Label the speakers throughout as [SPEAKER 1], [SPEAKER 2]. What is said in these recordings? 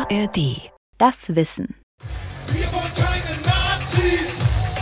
[SPEAKER 1] ARD. Das Wissen.
[SPEAKER 2] Wir wollen keine Nazis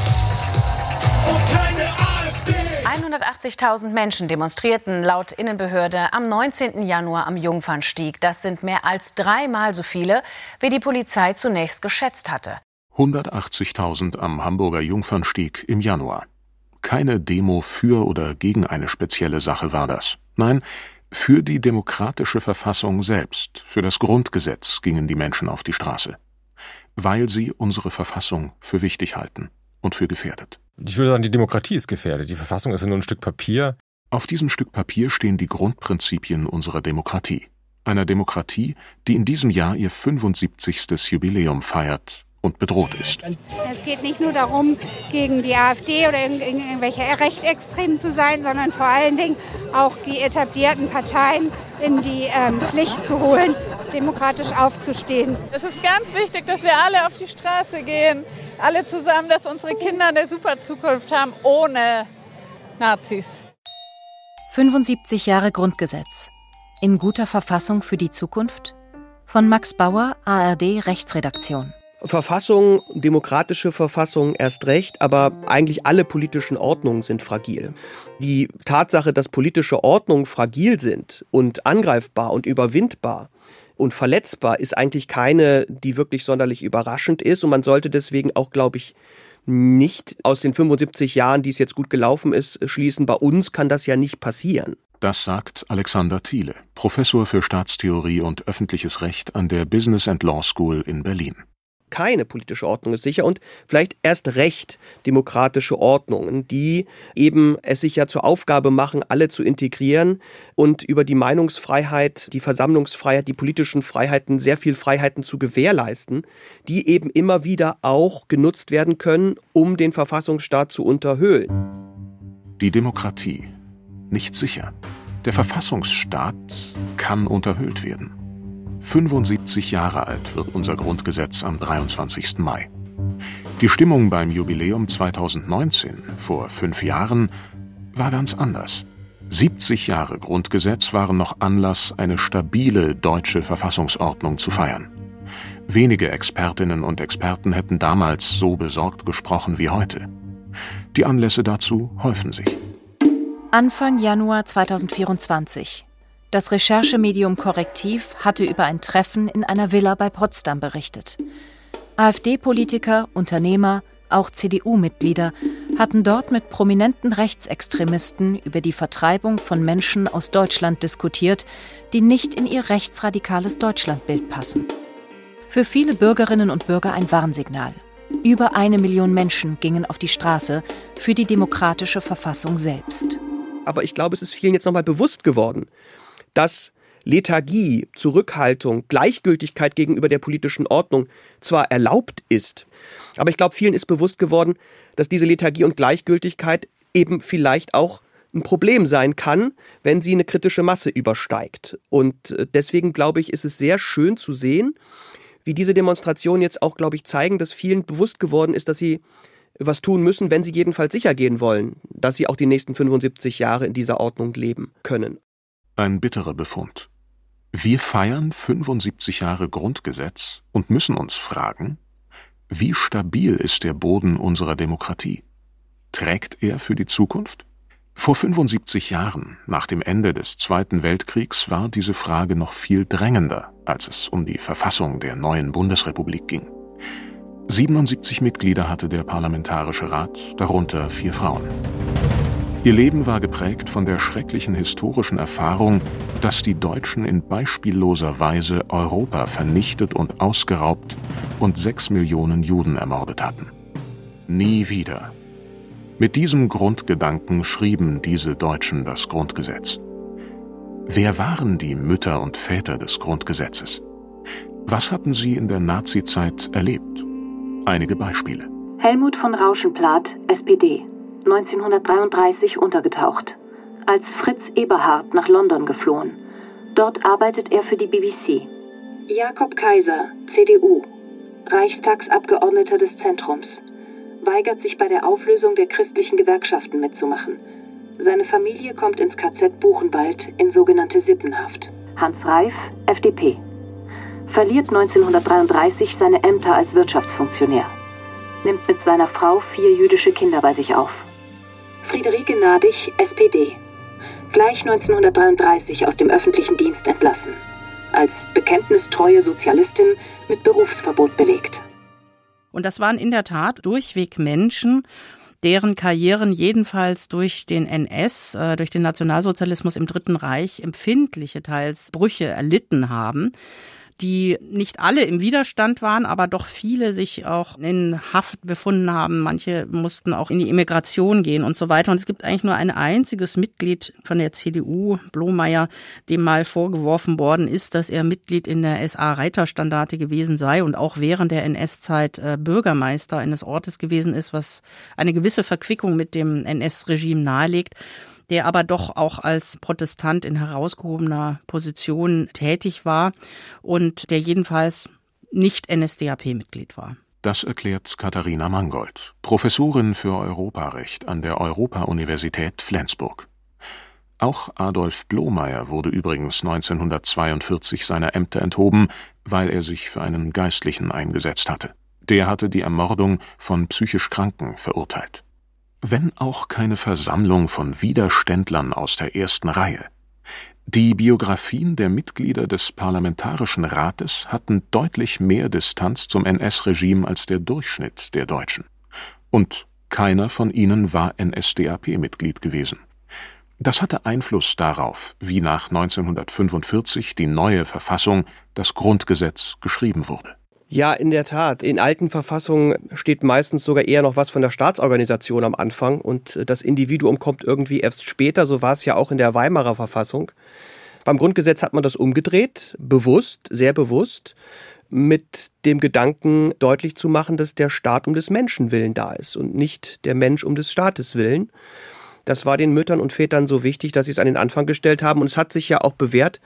[SPEAKER 2] und keine AfD.
[SPEAKER 3] 180.000 Menschen demonstrierten laut Innenbehörde am 19. Januar am Jungfernstieg. Das sind mehr als 3-mal so viele, wie die Polizei zunächst geschätzt hatte.
[SPEAKER 4] 180.000 am Hamburger Jungfernstieg im Januar. Keine Demo für oder gegen eine spezielle Sache war das. Nein, für die demokratische Verfassung selbst, für das Grundgesetz gingen die Menschen auf die Straße. Weil sie unsere Verfassung für wichtig halten und für gefährdet.
[SPEAKER 5] Ich würde sagen, die Demokratie ist gefährdet. Die Verfassung ist ja nur ein Stück Papier.
[SPEAKER 4] Auf diesem Stück Papier stehen die Grundprinzipien unserer Demokratie. Einer Demokratie, die in diesem Jahr ihr 75. Jubiläum feiert und bedroht ist.
[SPEAKER 6] Es geht nicht nur darum, gegen die AfD oder irgendwelche Rechtsextremen zu sein, sondern vor allen Dingen auch die etablierten Parteien in die Pflicht zu holen, demokratisch aufzustehen.
[SPEAKER 7] Es ist ganz wichtig, dass wir alle auf die Straße gehen, alle zusammen, dass unsere Kinder eine super Zukunft haben, ohne Nazis.
[SPEAKER 1] 75 Jahre Grundgesetz. In guter Verfassung für die Zukunft? Von Max Bauer, ARD Rechtsredaktion.
[SPEAKER 8] Verfassung, demokratische Verfassung erst recht, aber eigentlich alle politischen Ordnungen sind fragil. Die Tatsache, dass politische Ordnungen fragil sind und angreifbar und überwindbar und verletzbar, ist eigentlich keine, die wirklich sonderlich überraschend ist. Und man sollte deswegen auch, glaube ich, nicht aus den 75 Jahren, die es jetzt gut gelaufen ist, schließen, bei uns kann das ja nicht passieren.
[SPEAKER 4] Das sagt Alexander Thiele, Professor für Staatstheorie und öffentliches Recht an der Business and Law School in Berlin.
[SPEAKER 8] Keine politische Ordnung ist sicher und vielleicht erst recht demokratische Ordnungen, die eben es sich ja zur Aufgabe machen, alle zu integrieren und über die Meinungsfreiheit, die Versammlungsfreiheit, die politischen Freiheiten, sehr viel Freiheiten zu gewährleisten, die eben immer wieder auch genutzt werden können, um den Verfassungsstaat zu unterhöhlen.
[SPEAKER 4] Die Demokratie nicht sicher. Der Verfassungsstaat kann unterhöhlt werden. 75 Jahre alt wird unser Grundgesetz am 23. Mai. Die Stimmung beim Jubiläum 2019, vor 5 Jahren, war ganz anders. 70 Jahre Grundgesetz waren noch Anlass, eine stabile deutsche Verfassungsordnung zu feiern. Wenige Expertinnen und Experten hätten damals so besorgt gesprochen wie heute. Die Anlässe dazu häufen sich.
[SPEAKER 1] Anfang Januar 2024. Das Recherchemedium Korrektiv hatte über ein Treffen in einer Villa bei Potsdam berichtet. AfD-Politiker, Unternehmer, auch CDU-Mitglieder hatten dort mit prominenten Rechtsextremisten über die Vertreibung von Menschen aus Deutschland diskutiert, die nicht in ihr rechtsradikales Deutschlandbild passen. Für viele Bürgerinnen und Bürger ein Warnsignal. Über 1 Million Menschen gingen auf die Straße für die demokratische Verfassung selbst.
[SPEAKER 8] Aber ich glaube, es ist vielen jetzt nochmal bewusst geworden, dass Lethargie, Zurückhaltung, Gleichgültigkeit gegenüber der politischen Ordnung zwar erlaubt ist, aber ich glaube, vielen ist bewusst geworden, dass diese Lethargie und Gleichgültigkeit eben vielleicht auch ein Problem sein kann, wenn sie eine kritische Masse übersteigt. Und deswegen, glaube ich, ist es sehr schön zu sehen, wie diese Demonstrationen jetzt auch, glaube ich, zeigen, dass vielen bewusst geworden ist, dass sie was tun müssen, wenn sie jedenfalls sicher gehen wollen, dass sie auch die nächsten 75 Jahre in dieser Ordnung leben können.
[SPEAKER 4] Ein bitterer Befund. Wir feiern 75 Jahre Grundgesetz und müssen uns fragen, wie stabil ist der Boden unserer Demokratie? Trägt er für die Zukunft? Vor 75 Jahren, nach dem Ende des Zweiten Weltkriegs, war diese Frage noch viel drängender, als es um die Verfassung der neuen Bundesrepublik ging. 77 Mitglieder hatte der Parlamentarische Rat, darunter 4 Frauen. Ihr Leben war geprägt von der schrecklichen historischen Erfahrung, dass die Deutschen in beispielloser Weise Europa vernichtet und ausgeraubt und 6 Millionen Juden ermordet hatten. Nie wieder. Mit diesem Grundgedanken schrieben diese Deutschen das Grundgesetz. Wer waren die Mütter und Väter des Grundgesetzes? Was hatten sie in der Nazizeit erlebt? Einige Beispiele.
[SPEAKER 9] Helmut von Rauschenplath, SPD, 1933 untergetaucht. Als Fritz Eberhard nach London geflohen. Dort arbeitet er für die BBC. Jakob Kaiser, CDU, Reichstagsabgeordneter des Zentrums. Weigert sich bei der Auflösung der christlichen Gewerkschaften mitzumachen. Seine Familie kommt ins KZ Buchenwald in sogenannte Sippenhaft. Hans Reif, FDP. verliert 1933 seine Ämter als Wirtschaftsfunktionär, nimmt mit seiner Frau 4 jüdische Kinder bei sich auf. Friederike Nadig, SPD, gleich 1933 aus dem öffentlichen Dienst entlassen, als bekenntnistreue Sozialistin mit Berufsverbot belegt.
[SPEAKER 10] Und das waren in der Tat durchweg Menschen, deren Karrieren jedenfalls durch den NS, durch den Nationalsozialismus im Dritten Reich empfindliche teils Brüche erlitten haben, die nicht alle im Widerstand waren, aber doch viele sich auch in Haft befunden haben. Manche mussten auch in die Emigration gehen und so weiter. Und es gibt eigentlich nur ein einziges Mitglied von der CDU, Blomeyer, dem mal vorgeworfen worden ist, dass er Mitglied in der SA-Reiterstandarte gewesen sei und auch während der NS-Zeit Bürgermeister eines Ortes gewesen ist, was eine gewisse Verquickung mit dem NS-Regime nahelegt, der aber doch auch als Protestant in herausgehobener Position tätig war und der jedenfalls nicht NSDAP-Mitglied war.
[SPEAKER 4] Das erklärt Katharina Mangold, Professorin für Europarecht an der Europa-Universität Flensburg. Auch Adolf Blomeyer wurde übrigens 1942 seiner Ämter enthoben, weil er sich für einen Geistlichen eingesetzt hatte. Der hatte die Ermordung von psychisch Kranken verurteilt. Wenn auch keine Versammlung von Widerständlern aus der ersten Reihe. Die Biografien der Mitglieder des Parlamentarischen Rates hatten deutlich mehr Distanz zum NS-Regime als der Durchschnitt der Deutschen. Und keiner von ihnen war NSDAP-Mitglied gewesen. Das hatte Einfluss darauf, wie nach 1945 die neue Verfassung, das Grundgesetz, geschrieben wurde.
[SPEAKER 8] Ja, in der Tat. In alten Verfassungen steht meistens sogar eher noch was von der Staatsorganisation am Anfang und das Individuum kommt irgendwie erst später. So war es ja auch in der Weimarer Verfassung. Beim Grundgesetz hat man das umgedreht, bewusst, sehr bewusst, mit dem Gedanken deutlich zu machen, dass der Staat um des Menschen willen da ist und nicht der Mensch um des Staates willen. Das war den Müttern und Vätern so wichtig, dass sie es an den Anfang gestellt haben und es hat sich ja auch bewährt.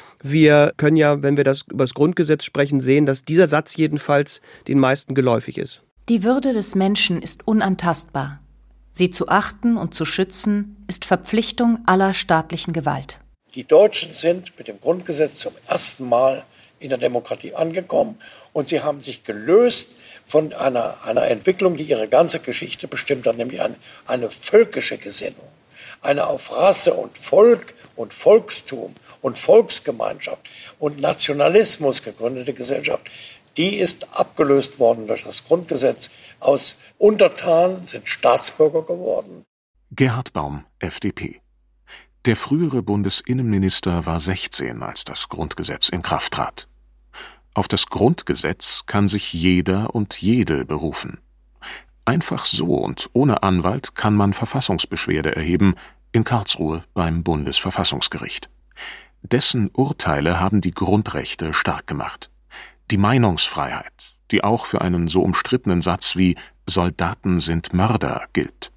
[SPEAKER 8] Wir können ja, wenn wir über das Grundgesetz sprechen, sehen, dass dieser Satz jedenfalls den meisten geläufig ist.
[SPEAKER 1] Die Würde des Menschen ist unantastbar. Sie zu achten und zu schützen, ist Verpflichtung aller staatlichen Gewalt.
[SPEAKER 11] Die Deutschen sind mit dem Grundgesetz zum ersten Mal in der Demokratie angekommen und sie haben sich gelöst von einer Entwicklung, die ihre ganze Geschichte bestimmt hat, nämlich eine völkische Gesinnung. Eine auf Rasse und Volk und Volkstum und Volksgemeinschaft und Nationalismus gegründete Gesellschaft, die ist abgelöst worden durch das Grundgesetz. Aus Untertanen sind Staatsbürger geworden.
[SPEAKER 4] Gerhard Baum, FDP. Der frühere Bundesinnenminister war 16, als das Grundgesetz in Kraft trat. Auf das Grundgesetz kann sich jeder und jede berufen. Einfach so und ohne Anwalt kann man Verfassungsbeschwerde erheben, in Karlsruhe beim Bundesverfassungsgericht. Dessen Urteile haben die Grundrechte stark gemacht. Die Meinungsfreiheit, die auch für einen so umstrittenen Satz wie »Soldaten sind Mörder« gilt.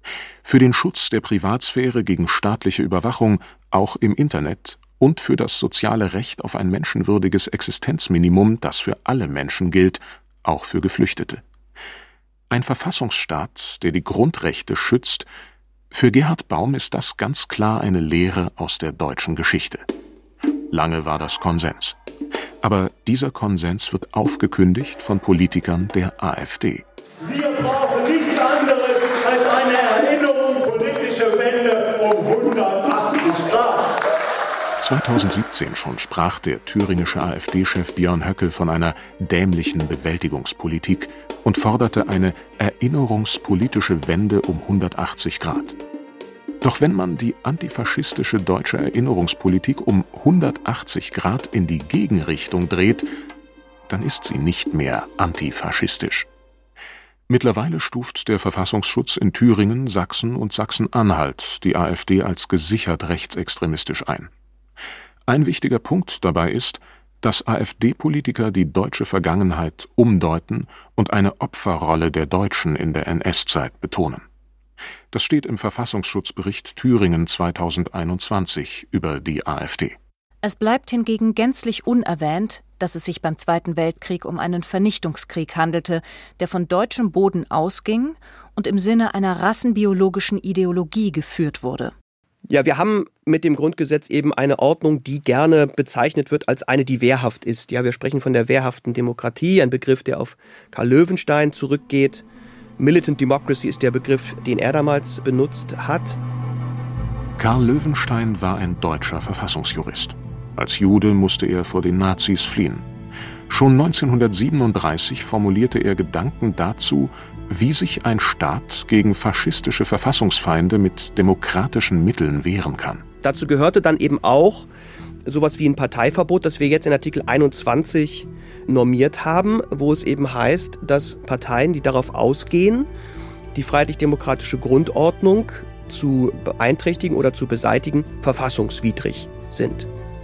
[SPEAKER 4] Für den Schutz der Privatsphäre gegen staatliche Überwachung, auch im Internet, und für das soziale Recht auf ein menschenwürdiges Existenzminimum, das für alle Menschen gilt, auch für Geflüchtete. Ein Verfassungsstaat, der die Grundrechte schützt, für Gerhard Baum ist das ganz klar eine Lehre aus der deutschen Geschichte. Lange war das Konsens. Aber dieser Konsens wird aufgekündigt von Politikern der AfD.
[SPEAKER 2] Wir brauchen nichts anderes als eine erinnerungspolitische Wende um 180 Grad.
[SPEAKER 4] 2017 schon sprach der thüringische AfD-Chef Björn Höcke von einer dämlichen Bewältigungspolitik und forderte eine erinnerungspolitische Wende um 180 Grad. Doch wenn man die antifaschistische deutsche Erinnerungspolitik um 180 Grad in die Gegenrichtung dreht, dann ist sie nicht mehr antifaschistisch. Mittlerweile stuft der Verfassungsschutz in Thüringen, Sachsen und Sachsen-Anhalt die AfD als gesichert rechtsextremistisch ein. Ein wichtiger Punkt dabei ist, dass AfD-Politiker die deutsche Vergangenheit umdeuten und eine Opferrolle der Deutschen in der NS-Zeit betonen. Das steht im Verfassungsschutzbericht Thüringen 2021 über die AfD.
[SPEAKER 1] Es bleibt hingegen gänzlich unerwähnt, dass es sich beim Zweiten Weltkrieg um einen Vernichtungskrieg handelte, der von deutschem Boden ausging und im Sinne einer rassenbiologischen Ideologie geführt wurde.
[SPEAKER 8] Ja, wir haben mit dem Grundgesetz eben eine Ordnung, die gerne bezeichnet wird als eine, die wehrhaft ist. Ja, wir sprechen von der wehrhaften Demokratie, ein Begriff, der auf Karl Löwenstein zurückgeht. Militant Democracy ist der Begriff, den er damals benutzt hat.
[SPEAKER 4] Karl Löwenstein war ein deutscher Verfassungsjurist. Als Jude musste er vor den Nazis fliehen. Schon 1937 formulierte er Gedanken dazu, wie sich ein Staat gegen faschistische Verfassungsfeinde mit demokratischen Mitteln wehren kann.
[SPEAKER 8] Dazu gehörte dann eben auch sowas wie ein Parteiverbot, das wir jetzt in Artikel 21 normiert haben, wo es eben heißt, dass Parteien, die darauf ausgehen, die freiheitlich-demokratische Grundordnung zu beeinträchtigen oder zu beseitigen, verfassungswidrig sind.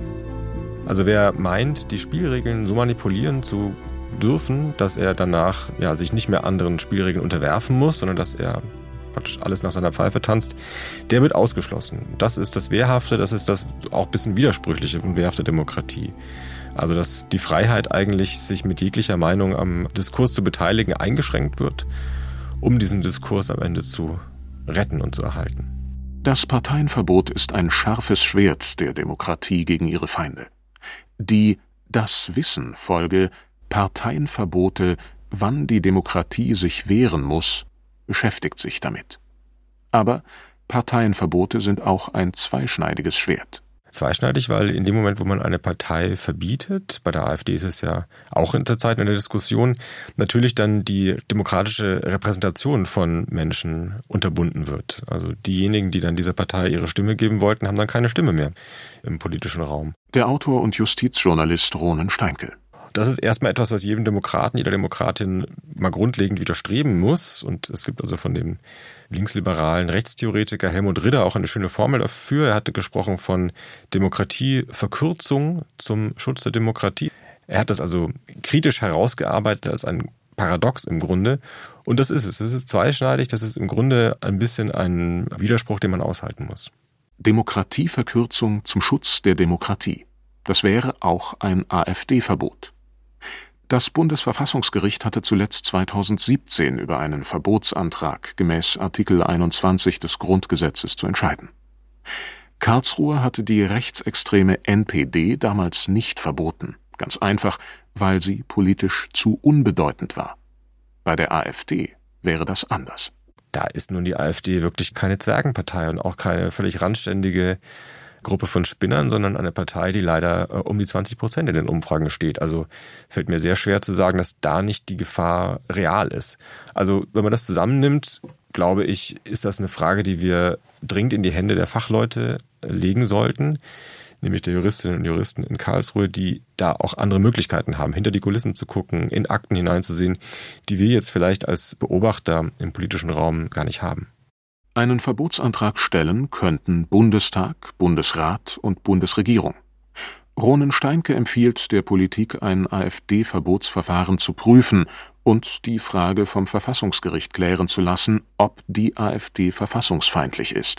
[SPEAKER 5] Also wer meint, die Spielregeln so manipulieren zu dürfen, dass er danach sich nicht mehr anderen Spielregeln unterwerfen muss, sondern dass er praktisch alles nach seiner Pfeife tanzt, der wird ausgeschlossen. Das ist das Wehrhafte, das ist das auch ein bisschen widersprüchliche und wehrhafte Demokratie. Also dass die Freiheit eigentlich, sich mit jeglicher Meinung am Diskurs zu beteiligen, eingeschränkt wird, um diesen Diskurs am Ende zu retten und zu erhalten.
[SPEAKER 4] Das Parteienverbot ist ein scharfes Schwert der Demokratie gegen ihre Feinde. Die Das-Wissen-Folge Parteienverbote, wann die Demokratie sich wehren muss, beschäftigt sich damit. Aber Parteienverbote sind auch ein zweischneidiges Schwert.
[SPEAKER 5] Zweischneidig, weil in dem Moment, wo man eine Partei verbietet, bei der AfD ist es ja auch in der Zeit in der Diskussion, natürlich dann die demokratische Repräsentation von Menschen unterbunden wird. Also diejenigen, die dann dieser Partei ihre Stimme geben wollten, haben dann keine Stimme mehr im politischen Raum.
[SPEAKER 4] Der Autor und Justizjournalist Ronen Steinke.
[SPEAKER 5] Das ist erstmal etwas, was jedem Demokraten, jeder Demokratin mal grundlegend widerstreben muss. Und es gibt also von dem linksliberalen Rechtstheoretiker Helmut Ridder auch eine schöne Formel dafür. Er hatte gesprochen von Demokratieverkürzung zum Schutz der Demokratie. Er hat das also kritisch herausgearbeitet als ein Paradox im Grunde. Und das ist es. Es ist zweischneidig. Das ist im Grunde ein bisschen ein Widerspruch, den man aushalten muss.
[SPEAKER 4] Demokratieverkürzung zum Schutz der Demokratie. Das wäre auch ein AfD-Verbot. Das Bundesverfassungsgericht hatte zuletzt 2017 über einen Verbotsantrag gemäß Artikel 21 des Grundgesetzes zu entscheiden. Karlsruhe hatte die rechtsextreme NPD damals nicht verboten, ganz einfach, weil sie politisch zu unbedeutend war. Bei der AfD wäre das anders.
[SPEAKER 5] Da ist nun die AfD wirklich keine Zwergenpartei und auch keine völlig randständige Gruppe von Spinnern, sondern eine Partei, die leider um die 20% in den Umfragen steht. Also fällt mir sehr schwer zu sagen, dass da nicht die Gefahr real ist. Also wenn man das zusammennimmt, glaube ich, ist das eine Frage, die wir dringend in die Hände der Fachleute legen sollten, nämlich der Juristinnen und Juristen in Karlsruhe, die da auch andere Möglichkeiten haben, hinter die Kulissen zu gucken, in Akten hineinzusehen, die wir jetzt vielleicht als Beobachter im politischen Raum gar nicht haben.
[SPEAKER 4] Einen Verbotsantrag stellen könnten Bundestag, Bundesrat und Bundesregierung. Ronen Steinke empfiehlt der Politik, ein AfD-Verbotsverfahren zu prüfen und die Frage vom Verfassungsgericht klären zu lassen, ob die AfD verfassungsfeindlich ist.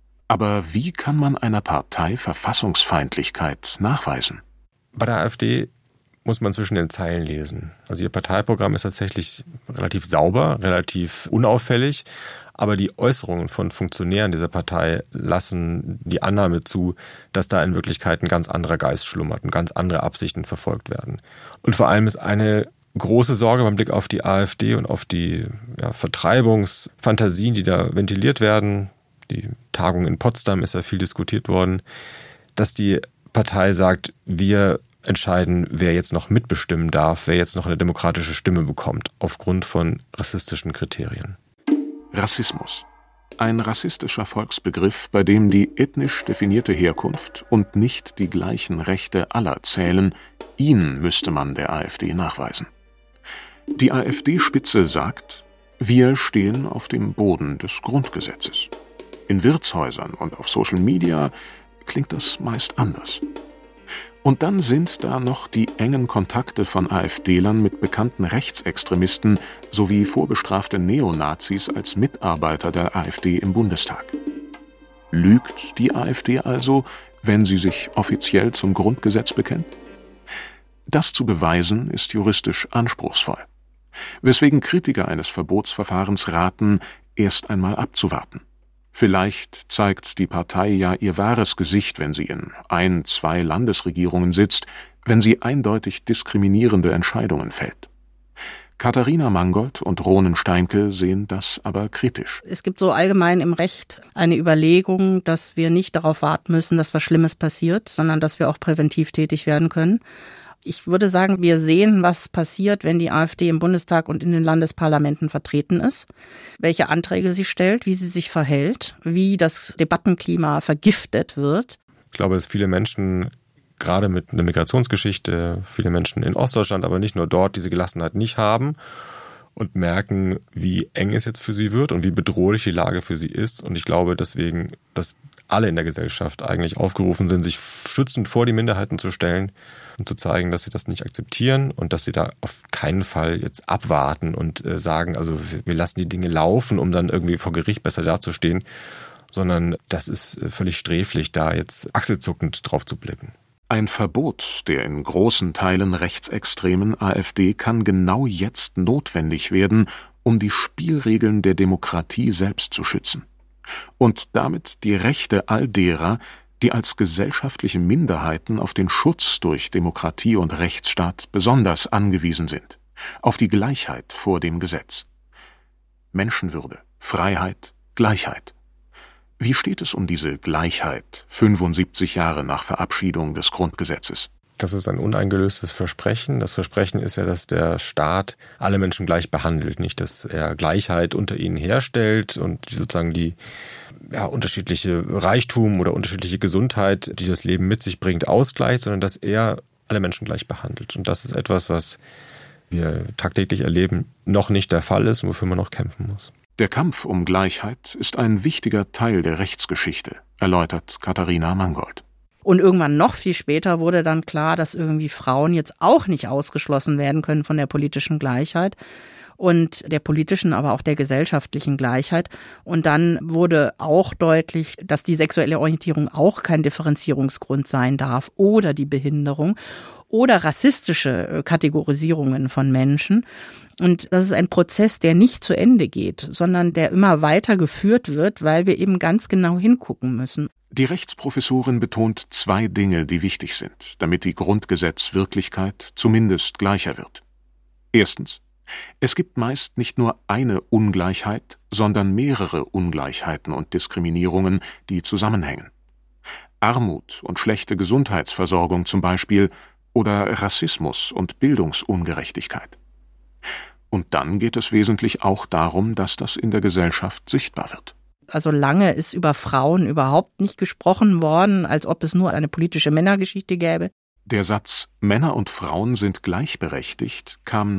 [SPEAKER 4] Aber wie kann man einer Partei Verfassungsfeindlichkeit nachweisen?
[SPEAKER 5] Bei der AfD muss man zwischen den Zeilen lesen. Also ihr Parteiprogramm ist tatsächlich relativ sauber, relativ unauffällig, aber die Äußerungen von Funktionären dieser Partei lassen die Annahme zu, dass da in Wirklichkeit ein ganz anderer Geist schlummert und ganz andere Absichten verfolgt werden. Und vor allem ist eine große Sorge beim Blick auf die AfD und auf die Vertreibungsfantasien, die da ventiliert werden. Die Tagung in Potsdam ist ja viel diskutiert worden, dass die Partei sagt, wir entscheiden, wer jetzt noch mitbestimmen darf, wer jetzt noch eine demokratische Stimme bekommt, aufgrund von rassistischen Kriterien.
[SPEAKER 4] Rassismus. Ein rassistischer Volksbegriff, bei dem die ethnisch definierte Herkunft und nicht die gleichen Rechte aller zählen, ihn müsste man der AfD nachweisen. Die AfD-Spitze sagt, wir stehen auf dem Boden des Grundgesetzes. In Wirtshäusern und auf Social Media klingt das meist anders. Und dann sind da noch die engen Kontakte von AfDlern mit bekannten Rechtsextremisten sowie vorbestrafte Neonazis als Mitarbeiter der AfD im Bundestag. Lügt die AfD also, wenn sie sich offiziell zum Grundgesetz bekennt? Das zu beweisen ist juristisch anspruchsvoll, weswegen Kritiker eines Verbotsverfahrens raten, erst einmal abzuwarten. Vielleicht zeigt die Partei ja ihr wahres Gesicht, wenn sie in 1-2 Landesregierungen sitzt, wenn sie eindeutig diskriminierende Entscheidungen fällt. Katharina Mangold und Ronen Steinke sehen das aber kritisch.
[SPEAKER 10] Es gibt so allgemein im Recht eine Überlegung, dass wir nicht darauf warten müssen, dass was Schlimmes passiert, sondern dass wir auch präventiv tätig werden können. Ich würde sagen, wir sehen, was passiert, wenn die AfD im Bundestag und in den Landesparlamenten vertreten ist, welche Anträge sie stellt, wie sie sich verhält, wie das Debattenklima vergiftet wird.
[SPEAKER 5] Ich glaube, dass viele Menschen, gerade mit einer Migrationsgeschichte, viele Menschen in Ostdeutschland, aber nicht nur dort, diese Gelassenheit nicht haben und merken, wie eng es jetzt für sie wird und wie bedrohlich die Lage für sie ist. Und ich glaube deswegen, dass alle in der Gesellschaft eigentlich aufgerufen sind, sich schützend vor die Minderheiten zu stellen und zu zeigen, dass sie das nicht akzeptieren und dass sie da auf keinen Fall jetzt abwarten und sagen, also wir lassen die Dinge laufen, um dann irgendwie vor Gericht besser dazustehen, sondern das ist völlig sträflich, da jetzt achselzuckend drauf zu blicken.
[SPEAKER 4] Ein Verbot der in großen Teilen rechtsextremen AfD kann genau jetzt notwendig werden, um die Spielregeln der Demokratie selbst zu schützen. Und damit die Rechte all derer, die als gesellschaftliche Minderheiten auf den Schutz durch Demokratie und Rechtsstaat besonders angewiesen sind, auf die Gleichheit vor dem Gesetz. Menschenwürde, Freiheit, Gleichheit. Wie steht es um diese Gleichheit 75 Jahre nach Verabschiedung des Grundgesetzes?
[SPEAKER 5] Das ist ein uneingelöstes Versprechen. Das Versprechen ist ja, dass der Staat alle Menschen gleich behandelt, nicht, dass er Gleichheit unter ihnen herstellt und sozusagen die unterschiedliche Reichtum oder unterschiedliche Gesundheit, die das Leben mit sich bringt, ausgleicht, sondern dass er alle Menschen gleich behandelt. Und das ist etwas, was wir tagtäglich erleben, noch nicht der Fall ist und wofür man noch kämpfen muss.
[SPEAKER 4] Der Kampf um Gleichheit ist ein wichtiger Teil der Rechtsgeschichte, erläutert Katharina Mangold.
[SPEAKER 10] Und irgendwann noch viel später wurde dann klar, dass irgendwie Frauen jetzt auch nicht ausgeschlossen werden können von der politischen Gleichheit und der politischen, aber auch der gesellschaftlichen Gleichheit. Und dann wurde auch deutlich, dass die sexuelle Orientierung auch kein Differenzierungsgrund sein darf oder die Behinderung oder rassistische Kategorisierungen von Menschen. Und das ist ein Prozess, der nicht zu Ende geht, sondern der immer weiter geführt wird, weil wir eben ganz genau hingucken müssen.
[SPEAKER 4] Die Rechtsprofessorin betont 2 Dinge, die wichtig sind, damit die Grundgesetzwirklichkeit zumindest gleicher wird. Erstens: Es gibt meist nicht nur eine Ungleichheit, sondern mehrere Ungleichheiten und Diskriminierungen, die zusammenhängen. Armut und schlechte Gesundheitsversorgung zum Beispiel oder Rassismus und Bildungsungerechtigkeit. Und dann geht es wesentlich auch darum, dass das in der Gesellschaft sichtbar wird.
[SPEAKER 10] Also lange ist über Frauen überhaupt nicht gesprochen worden, als ob es nur eine politische Männergeschichte gäbe.
[SPEAKER 4] Der Satz »Männer und Frauen sind gleichberechtigt« kam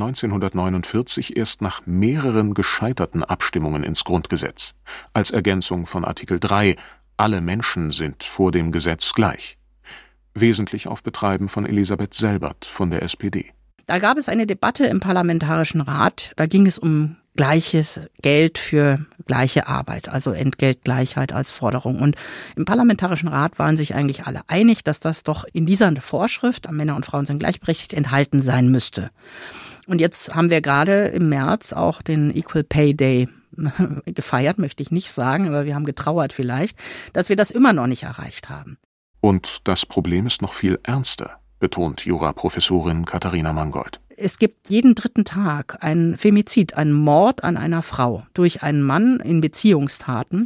[SPEAKER 4] 1949 erst nach mehreren gescheiterten Abstimmungen ins Grundgesetz, als Ergänzung von Artikel 3 »Alle Menschen sind vor dem Gesetz gleich«, wesentlich auf Betreiben von Elisabeth Selbert von der SPD.
[SPEAKER 10] Da gab es eine Debatte im Parlamentarischen Rat, da ging es um gleiches Geld für gleiche Arbeit, also Entgeltgleichheit als Forderung. Und im Parlamentarischen Rat waren sich eigentlich alle einig, dass das doch in dieser Vorschrift, Männer und Frauen sind gleichberechtigt, enthalten sein müsste. Und jetzt haben wir gerade im März auch den Equal Pay Day gefeiert, möchte ich nicht sagen, aber wir haben getrauert vielleicht, dass wir das immer noch nicht erreicht haben.
[SPEAKER 4] Und das Problem ist noch viel ernster, betont Juraprofessorin Katharina Mangold.
[SPEAKER 10] Es gibt jeden 3. Tag einen Femizid, einen Mord an einer Frau durch einen Mann in Beziehungstaten.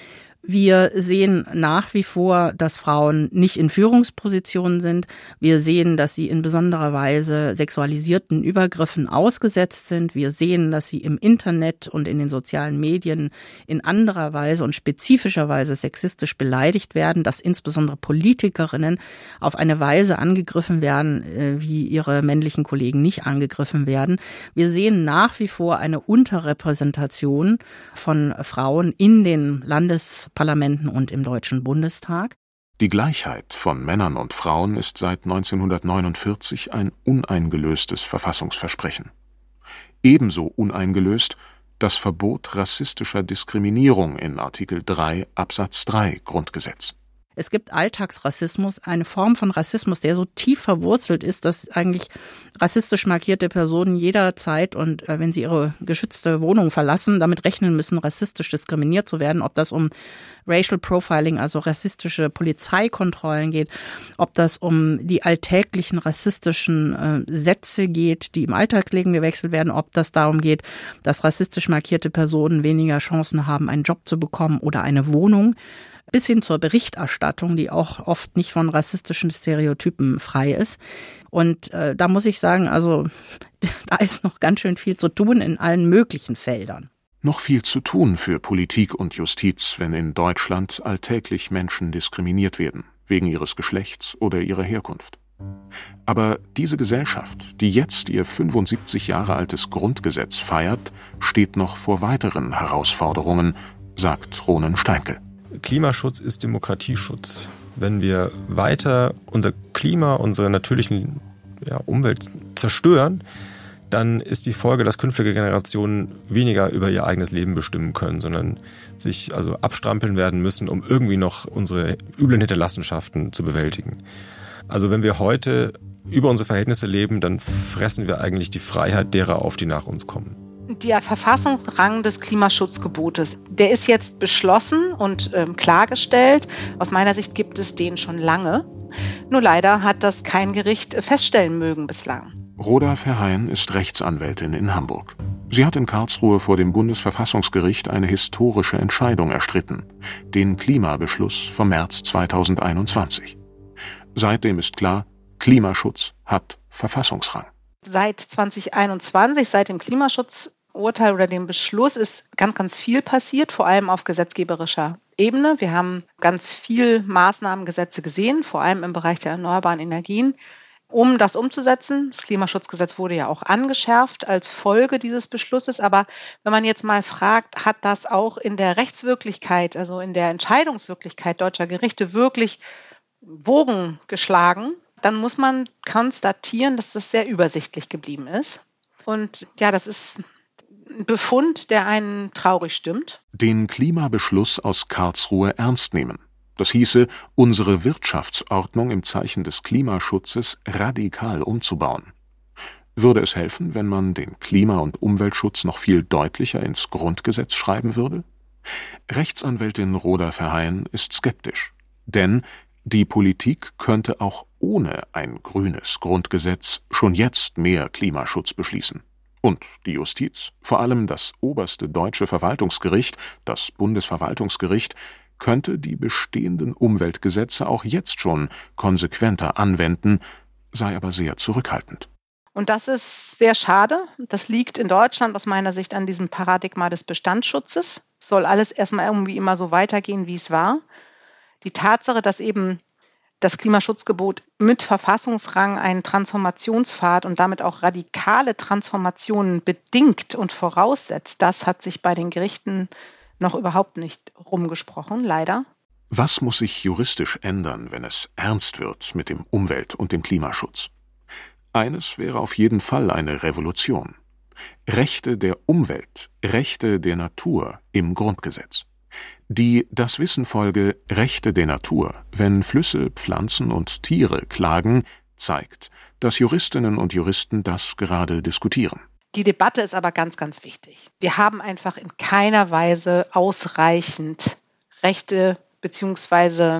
[SPEAKER 10] Wir sehen nach wie vor, dass Frauen nicht in Führungspositionen sind. Wir sehen, dass sie in besonderer Weise sexualisierten Übergriffen ausgesetzt sind. Wir sehen, dass sie im Internet und in den sozialen Medien in anderer Weise und spezifischer Weise sexistisch beleidigt werden, dass insbesondere Politikerinnen auf eine Weise angegriffen werden, wie ihre männlichen Kollegen nicht angegriffen werden. Wir sehen nach wie vor eine Unterrepräsentation von Frauen in den Landesparlamenten und im Deutschen Bundestag.
[SPEAKER 4] Die Gleichheit von Männern und Frauen ist seit 1949 ein uneingelöstes Verfassungsversprechen. Ebenso uneingelöst das Verbot rassistischer Diskriminierung in Artikel 3 Absatz 3 Grundgesetz.
[SPEAKER 10] Es gibt Alltagsrassismus, eine Form von Rassismus, der so tief verwurzelt ist, dass eigentlich rassistisch markierte Personen jederzeit und wenn sie ihre geschützte Wohnung verlassen, damit rechnen müssen, rassistisch diskriminiert zu werden, ob das um Racial Profiling, also rassistische Polizeikontrollen geht, ob das um die alltäglichen rassistischen Sätze geht, die im Alltagsleben gewechselt werden, ob das darum geht, dass rassistisch markierte Personen weniger Chancen haben, einen Job zu bekommen oder eine Wohnung, bis hin zur Berichterstattung, die auch oft nicht von rassistischen Stereotypen frei ist. Und da muss ich sagen, also da ist noch ganz schön viel zu tun in allen möglichen Feldern.
[SPEAKER 4] Noch viel zu tun für Politik und Justiz, wenn in Deutschland alltäglich Menschen diskriminiert werden, wegen ihres Geschlechts oder ihrer Herkunft. Aber diese Gesellschaft, die jetzt ihr 75 Jahre altes Grundgesetz feiert, steht noch vor weiteren Herausforderungen, sagt Ronen Steinke.
[SPEAKER 5] Klimaschutz ist Demokratieschutz. Wenn wir weiter unser Klima, unsere natürlichen Umwelt zerstören, dann ist die Folge, dass künftige Generationen weniger über ihr eigenes Leben bestimmen können, sondern sich also abstrampeln werden müssen, um irgendwie noch unsere üblen Hinterlassenschaften zu bewältigen. Also wenn wir heute über unsere Verhältnisse leben, dann fressen wir eigentlich die Freiheit derer auf, die nach uns kommen.
[SPEAKER 12] Der Verfassungsrang des Klimaschutzgebotes, der ist jetzt beschlossen und klargestellt. Aus meiner Sicht gibt es den schon lange. Nur leider hat das kein Gericht feststellen mögen bislang.
[SPEAKER 4] Rhoda Verheyen ist Rechtsanwältin in Hamburg. Sie hat in Karlsruhe vor dem Bundesverfassungsgericht eine historische Entscheidung erstritten, den Klimabeschluss vom März 2021. Seitdem ist klar, Klimaschutz hat Verfassungsrang.
[SPEAKER 12] Seit 2021, seit dem Klimaschutzurteil oder dem Beschluss ist ganz, ganz viel passiert, vor allem auf gesetzgeberischer Ebene. Wir haben ganz viel Maßnahmengesetze gesehen, vor allem im Bereich der erneuerbaren Energien, um das umzusetzen. Das Klimaschutzgesetz wurde ja auch angeschärft als Folge dieses Beschlusses. Aber wenn man jetzt mal fragt, hat das auch in der Rechtswirklichkeit, also in der Entscheidungswirklichkeit deutscher Gerichte wirklich Wogen geschlagen, dann muss man konstatieren, dass das sehr übersichtlich geblieben ist. Und ja, das ist ein Befund, der einen traurig stimmt.
[SPEAKER 4] Den Klimabeschluss aus Karlsruhe ernst nehmen. Das hieße, unsere Wirtschaftsordnung im Zeichen des Klimaschutzes radikal umzubauen. Würde es helfen, wenn man den Klima- und Umweltschutz noch viel deutlicher ins Grundgesetz schreiben würde? Rechtsanwältin Rhoda Verheyen ist skeptisch. Denn die Politik könnte auch ohne ein grünes Grundgesetz schon jetzt mehr Klimaschutz beschließen. Und die Justiz, vor allem das oberste deutsche Verwaltungsgericht, das Bundesverwaltungsgericht, könnte die bestehenden Umweltgesetze auch jetzt schon konsequenter anwenden, sei aber sehr zurückhaltend.
[SPEAKER 12] Und das ist sehr schade. Das liegt in Deutschland aus meiner Sicht an diesem Paradigma des Bestandsschutzes. Es soll alles erstmal irgendwie immer so weitergehen, wie es war. Die Tatsache, dass eben das Klimaschutzgebot mit Verfassungsrang einen Transformationspfad und damit auch radikale Transformationen bedingt und voraussetzt, das hat sich bei den Gerichten noch überhaupt nicht rumgesprochen, leider.
[SPEAKER 4] Was muss sich juristisch ändern, wenn es ernst wird mit dem Umwelt- und dem Klimaschutz? Eines wäre auf jeden Fall eine Revolution. Rechte der Umwelt, Rechte der Natur im Grundgesetz. Die das Wissen Folge Rechte der Natur, wenn Flüsse, Pflanzen und Tiere klagen, zeigt, dass Juristinnen und Juristen das gerade diskutieren.
[SPEAKER 12] Die Debatte ist aber ganz, ganz wichtig. Wir haben einfach in keiner Weise ausreichend Rechte bzw.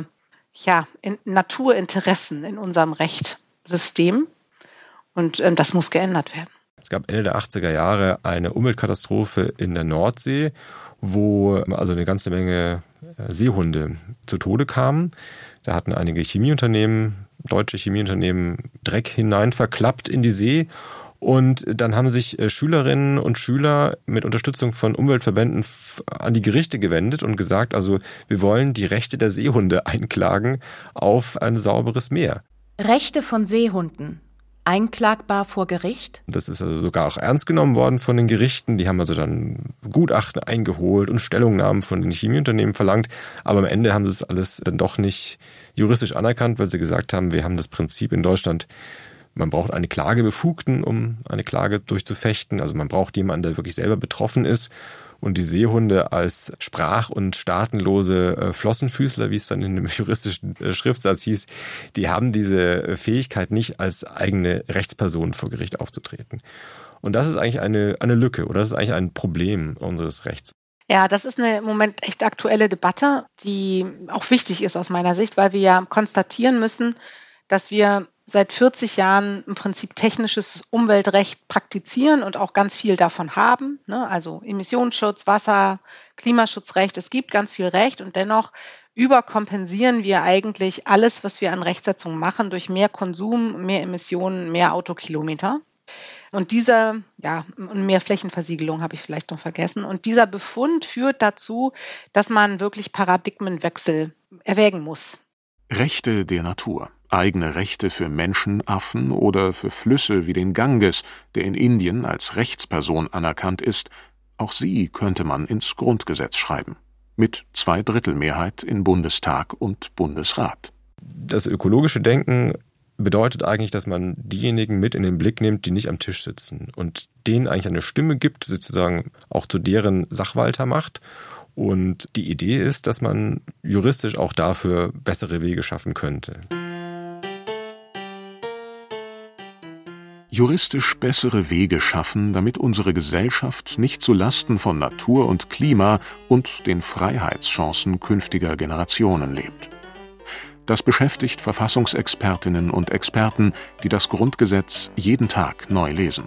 [SPEAKER 12] Naturinteressen in unserem Rechtssystem. Und das muss geändert werden.
[SPEAKER 5] Es gab Ende der 80er Jahre eine Umweltkatastrophe in der Nordsee, wo also eine ganze Menge Seehunde zu Tode kamen. Da hatten einige Chemieunternehmen, deutsche Chemieunternehmen, Dreck hinein verklappt in die See. Und dann haben sich Schülerinnen und Schüler mit Unterstützung von Umweltverbänden an die Gerichte gewendet und gesagt, also wir wollen die Rechte der Seehunde einklagen auf ein sauberes Meer.
[SPEAKER 1] Rechte von Seehunden. Einklagbar vor Gericht?
[SPEAKER 5] Das ist also sogar auch ernst genommen worden von den Gerichten. Die haben also dann Gutachten eingeholt und Stellungnahmen von den Chemieunternehmen verlangt. Aber am Ende haben sie es alles dann doch nicht juristisch anerkannt, weil sie gesagt haben, wir haben das Prinzip in Deutschland Man braucht einen Klagebefugten, um eine Klage durchzufechten. Also man braucht jemanden, der wirklich selber betroffen ist. Und die Seehunde als sprach- und staatenlose Flossenfüßler, wie es dann in dem juristischen Schriftsatz hieß, die haben diese Fähigkeit nicht, als eigene Rechtsperson vor Gericht aufzutreten. Und das ist eigentlich eine Lücke oder das ist eigentlich ein Problem unseres Rechts.
[SPEAKER 12] Ja, das ist eine im Moment echt aktuelle Debatte, die auch wichtig ist aus meiner Sicht, weil wir ja konstatieren müssen, dass wir seit 40 Jahren im Prinzip technisches Umweltrecht praktizieren und auch ganz viel davon haben, ne? Also Emissionsschutz, Wasser, Klimaschutzrecht, es gibt ganz viel Recht und dennoch überkompensieren wir eigentlich alles, was wir an Rechtsetzung machen, durch mehr Konsum, mehr Emissionen, mehr Autokilometer. Und mehr Flächenversiegelung habe ich vielleicht noch vergessen. Und dieser Befund führt dazu, dass man wirklich Paradigmenwechsel erwägen muss.
[SPEAKER 4] Rechte der Natur. Eigene Rechte für Menschenaffen oder für Flüsse wie den Ganges, der in Indien als Rechtsperson anerkannt ist, auch sie könnte man ins Grundgesetz schreiben. Mit 2/3 in Bundestag und Bundesrat.
[SPEAKER 5] Das ökologische Denken bedeutet eigentlich, dass man diejenigen mit in den Blick nimmt, die nicht am Tisch sitzen und denen eigentlich eine Stimme gibt, sozusagen auch zu deren Sachwalter macht. Und die Idee ist, dass man juristisch auch dafür bessere Wege schaffen könnte.
[SPEAKER 4] Juristisch bessere Wege schaffen, damit unsere Gesellschaft nicht zu Lasten von Natur und Klima und den Freiheitschancen künftiger Generationen lebt. Das beschäftigt Verfassungsexpertinnen und Experten, die das Grundgesetz jeden Tag neu lesen.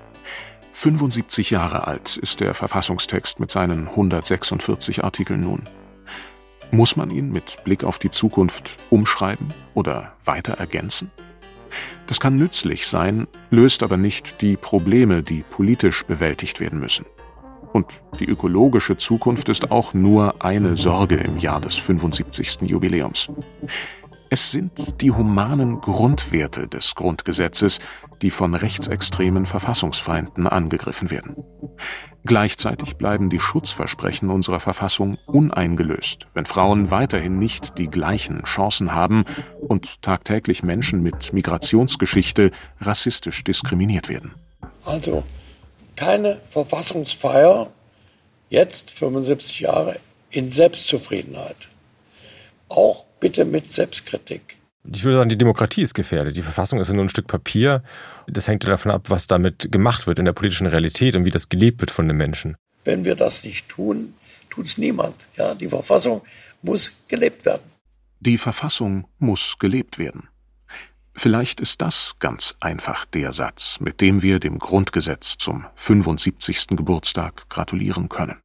[SPEAKER 4] 75 Jahre alt ist der Verfassungstext mit seinen 146 Artikeln nun. Muss man ihn mit Blick auf die Zukunft umschreiben oder weiter ergänzen? Das kann nützlich sein, löst aber nicht die Probleme, die politisch bewältigt werden müssen. Und die ökologische Zukunft ist auch nur eine Sorge im Jahr des 75. Jubiläums. Es sind die humanen Grundwerte des Grundgesetzes, die von rechtsextremen Verfassungsfeinden angegriffen werden. Gleichzeitig bleiben die Schutzversprechen unserer Verfassung uneingelöst, wenn Frauen weiterhin nicht die gleichen Chancen haben und tagtäglich Menschen mit Migrationsgeschichte rassistisch diskriminiert werden.
[SPEAKER 11] Also keine Verfassungsfeier, jetzt 75 Jahre, in Selbstzufriedenheit. Auch bitte mit Selbstkritik.
[SPEAKER 5] Ich würde sagen, die Demokratie ist gefährdet. Die Verfassung ist ja nur ein Stück Papier. Das hängt ja davon ab, was damit gemacht wird in der politischen Realität und wie das gelebt wird von den Menschen.
[SPEAKER 11] Wenn wir das nicht tun, tut es niemand. Ja, die Verfassung muss gelebt werden.
[SPEAKER 4] Die Verfassung muss gelebt werden. Vielleicht ist das ganz einfach der Satz, mit dem wir dem Grundgesetz zum 75. Geburtstag gratulieren können.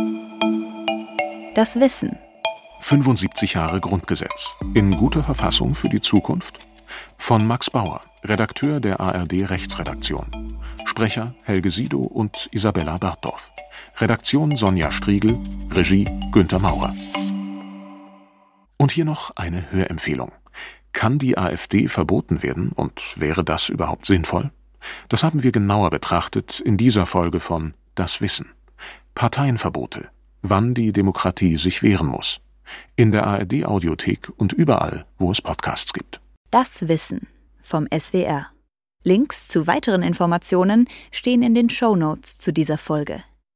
[SPEAKER 13] Das Wissen.
[SPEAKER 4] 75 Jahre Grundgesetz. In guter Verfassung für die Zukunft? Von Max Bauer, Redakteur der ARD Rechtsredaktion. Sprecher Helge Sido und Isabella Bartdorf. Redaktion Sonja Striegel, Regie Günther Maurer. Und hier noch eine Hörempfehlung. Kann die AfD verboten werden und wäre das überhaupt sinnvoll? Das haben wir genauer betrachtet in dieser Folge von Das Wissen. Parteienverbote. Wann die Demokratie sich wehren muss. In der ARD-Audiothek und überall, wo es Podcasts gibt.
[SPEAKER 13] Das Wissen vom SWR. Links zu weiteren Informationen stehen in den Shownotes zu dieser Folge.